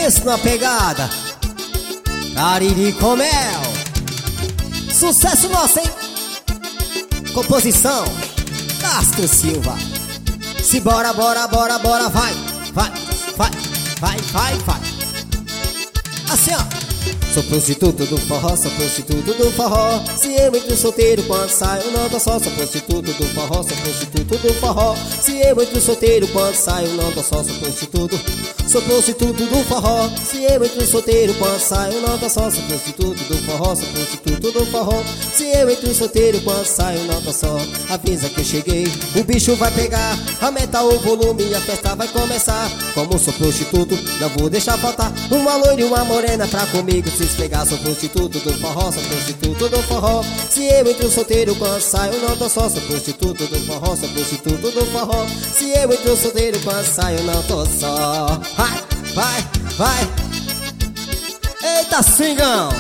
mesma pegada, Cariri com mel. Sucesso nosso, hein? Composição Castro Silva. Se bora, bora, bora, bora, vai, vai, vai, vai, vai, vai. Assim, ó. Sou prostituto do forró, sou prostituto do forró. Se eu entro solteiro quando saio não tô só. Sou prostituto do forró, sou prostituto do forró. Se eu entro solteiro quando saio não tô só. Sou prostituto, sou prostituto do forró. Se eu entro solteiro quando saio não tô só. Sou prostituto do forró, sou prostituto do forró. Se eu entro solteiro quando saio não tô só. Avisa que eu cheguei, o bicho vai pegar. Aumenta o volume e a festa vai começar. Como sou prostituto, não vou deixar faltar uma loira e uma morena pra comigo se esfregar. Sou prostituto do forró, sou prostituto do forró. Se eu entro solteiro quando saio não tô só. Sou prostituto do forró, sou prostituto do forró. Se eu entro solteiro quando saio não tô só. Vai, vai, vai. Eita, swingão.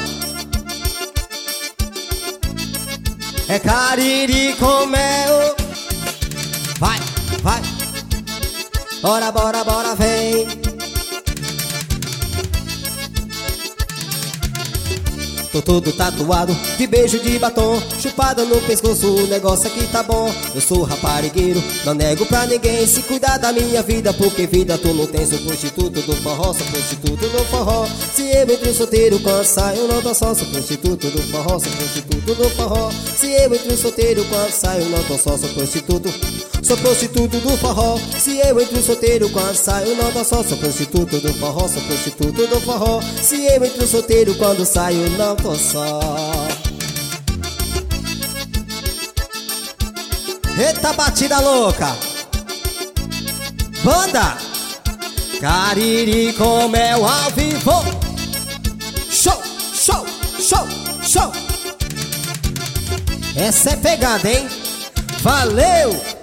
É Cariri com mel. Vai, vai. Bora, bora, bora, vem. Tô todo tatuado, de beijo de batom, chupada no pescoço, o negócio aqui tá bom. Eu sou raparigueiro, não nego pra ninguém. Se cuidar da minha vida, porque vida tu não tem. Sou prostituto do forró, sou prostituto do forró. Se eu entro solteiro quando saio não tô só. Sou prostituto do forró, sou prostituto do forró. Se eu entro solteiro quando saio não tô só. Sou prostituto, sou prostituto do forró. Se eu entro solteiro quando saio não tô só. Sou prostituto do forró, sou prostituto do forró. Se eu entro solteiro quando saio não tô só. Eita, batida louca. Banda Cariri com mel ao vivo. Show, show, show, show. Essa é pegada, hein? Valeu!